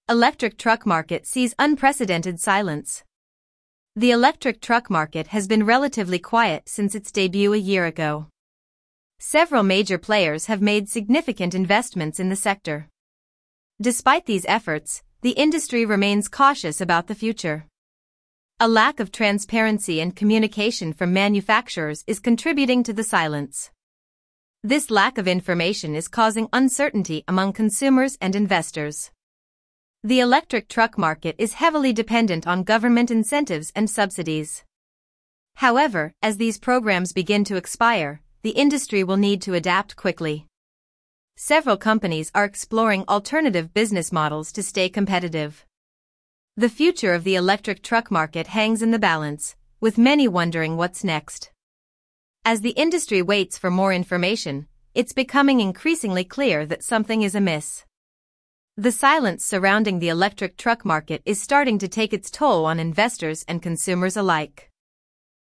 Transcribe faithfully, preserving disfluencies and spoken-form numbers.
Electric truck market sees unprecedented silence. The electric truck market has been relatively quiet since its debut a year ago. Several major players have made significant investments in the sector. Despite these efforts, the industry remains cautious about the future. A lack of transparency and communication from manufacturers is contributing to the silence. This lack of information is causing uncertainty among consumers and investors. The electric truck market is heavily dependent on government incentives and subsidies. However, as these programs begin to expire, the industry will need to adapt quickly. Several companies are exploring alternative business models to stay competitive. The future of the electric truck market hangs in the balance, with many wondering what's next. As the industry waits for more information, it's becoming increasingly clear that something is amiss. The silence surrounding the electric truck market is starting to take its toll on investors and consumers alike.